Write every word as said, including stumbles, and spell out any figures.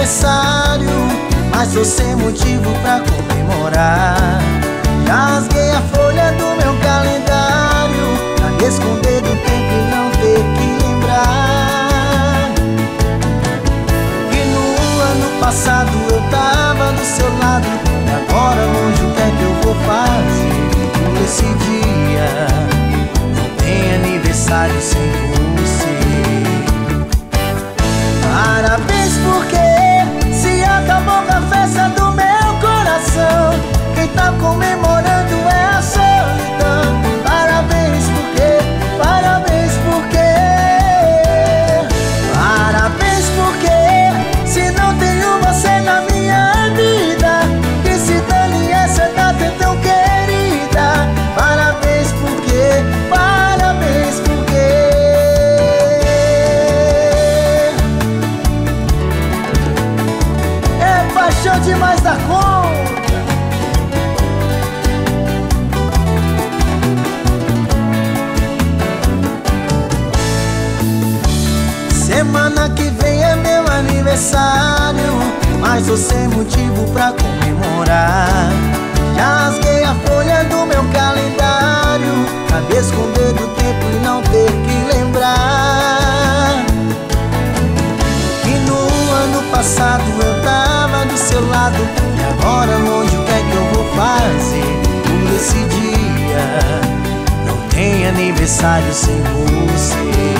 aniversário, mas tô sem motivo pra comemorar. Rasguei a folha do meu calendário pra me esconder do tempo e não ter que lembrar que no ano passado eu tava do seu lado. E agora longe, o que é que eu vou fazer por esse dia? Não tem aniversário sem você. Parabéns, porque se acabou com a festa do meu coração, quem tá comemorando é a solidão. Parabéns, porque, parabéns, porque, parabéns, porque se não tenho você na minha vida, que se dane essa data tão querida. Parabéns, porque, parabéns, porque é paixão demais da conta. Semana que vem é meu aniversário, mas tô sem motivo pra comemorar. Já rasguei a folha do meu calendário pra me esconder do tempo e não ter que lembrar que no ano passado eu tava do seu lado. E agora longe, o que é que eu vou fazer por esse dia? Não tem aniversário sem você.